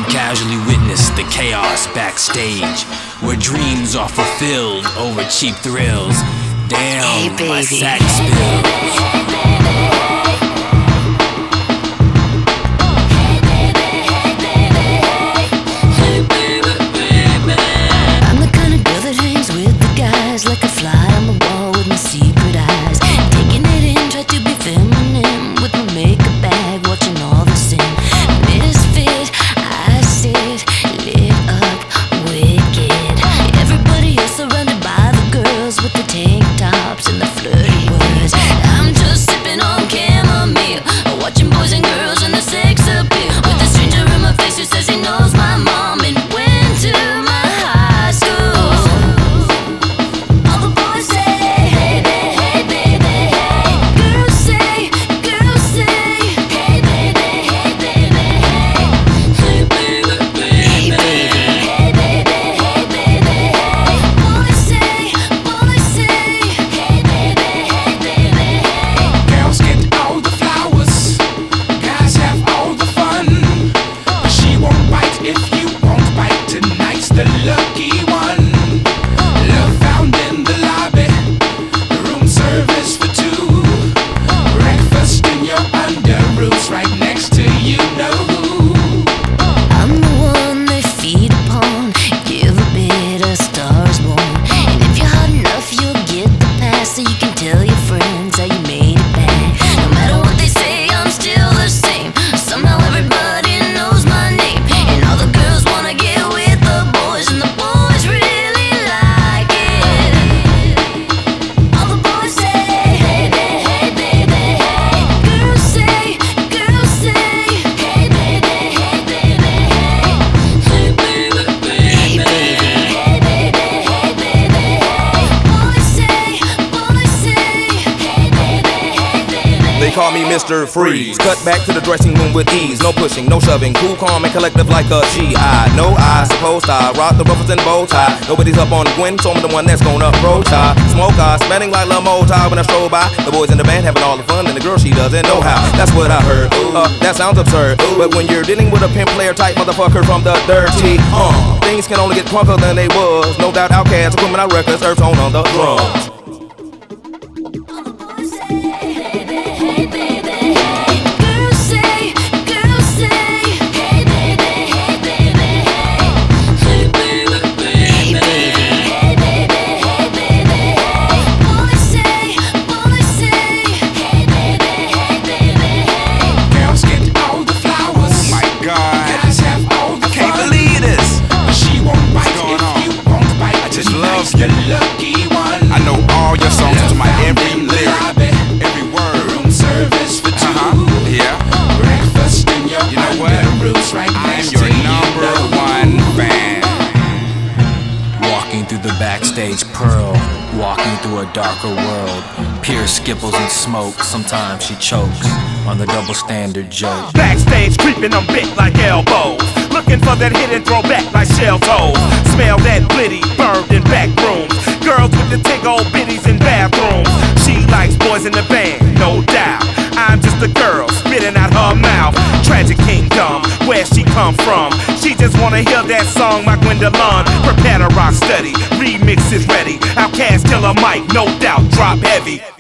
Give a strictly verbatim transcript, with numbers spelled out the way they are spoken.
casually witness the chaos backstage, where dreams are fulfilled over cheap thrills. Damn, hey, my sack spills. Like a fly on the wall with my secret eyes, taking it in, try to be feminine with my makeup bag, watching all the sin. Misfit, I sit, lit up, wicked. Everybody else surrounded by the girls with the tank tops and the flirty words. I'm just sipping on chamomile, watching boys and girls and the sex appeal, with a stranger in my face who says he knows my mom and went to my high school. Call me Mister Freeze. Cut back to the dressing room with ease. No pushing, no shoving. Cool, calm, and collective like a G I. No, I suppose I rock the ruffles and bow tie. Nobody's up on Gwen, so I'm the one that's gonna pro tie. Smoke eye, smelling like Lil Motai when I stroll by. The boys in the band having all the fun, and the girl she doesn't know how. That's what I heard. Uh, that sounds absurd. But when you're dealing with a pimp player type motherfucker from the dirty, uh, things can only get crunker than they was. No doubt Outkast, criminal records, Earth on on the drums. I know all your songs to my every lyric, every word. Room service for two. Uh-huh. Yeah. Breakfast in your you know what? Right I am your number one fan. Walking through the backstage pearl, walking through a darker world. Pure skipples and smoke, sometimes she chokes on the double standard joke. Backstage creeping, I'm bit like elbows, looking for that hidden throwback like shell toes. Smell that blitty, burned in back rooms. Girls with the tick old bitties in bathrooms. She likes boys in the band, no doubt. I'm just a girl spitting out her mouth. Tragic Kingdom, where she come from. She just wanna hear that song by Gwendolyn. Prepare to rock steady, remix is ready. Outkast Killer Mike, no doubt, drop heavy.